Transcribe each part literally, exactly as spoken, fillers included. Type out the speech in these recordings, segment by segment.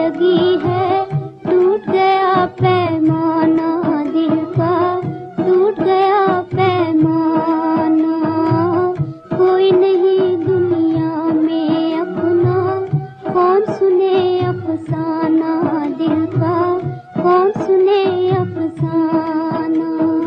लगी है, टूट गया पैमाना दिल का, टूट गया पैमाना। कोई नहीं दुनिया में अपना, कौन सुने अफसाना दिल का, कौन सुने अफसाना।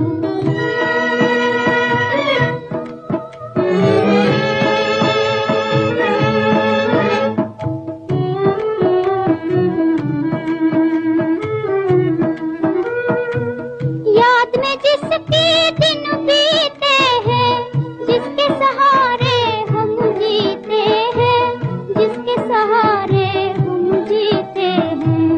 याद में जिसके दिन बीते हैं, जिसके सहारे हम जीते हैं, जिसके सहारे हम जीते हैं।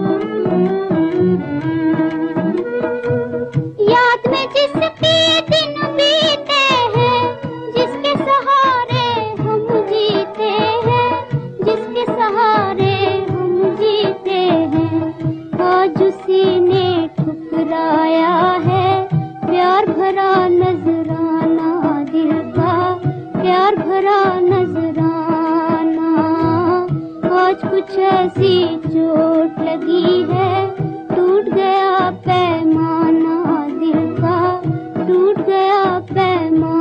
याद में जिसके दिन बीते हैं, जिसके सहारे हम जीते हैं, जिसके सहारे हम जीते हैं। आज उसी ने ठुकराया है प्यार भरा नजराना दिल का, प्यार भरा नजराना। आज कुछ ऐसी चोट लगी है, टूट गया पैमाना दिल का, टूट गया पैमाना।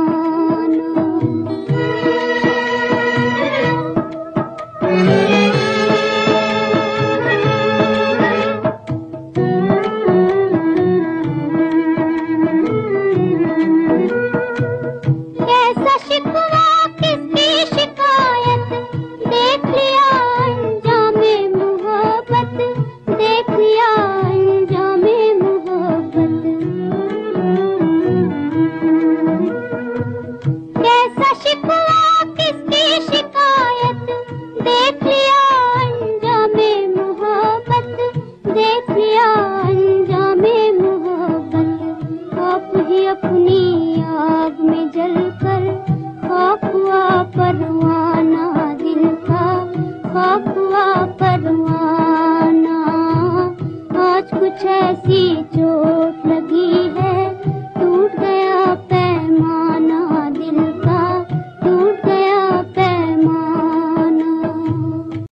कैसा शिकवा किसकी शिकायत, देख लिया अंजामे मोहब्बत, देख लिया अंजामे मोहब्बत। कैसा शिकवा किसकी शिकायत, देख लिया अंजामे मोहब्बत, देख लिया अंजामे मोहब्बत। आप ही अपनी आग में जलकर खाक हुआ परवाना दिल का, खाक हुआ परवाना। आज कुछ ऐसी चोट लगी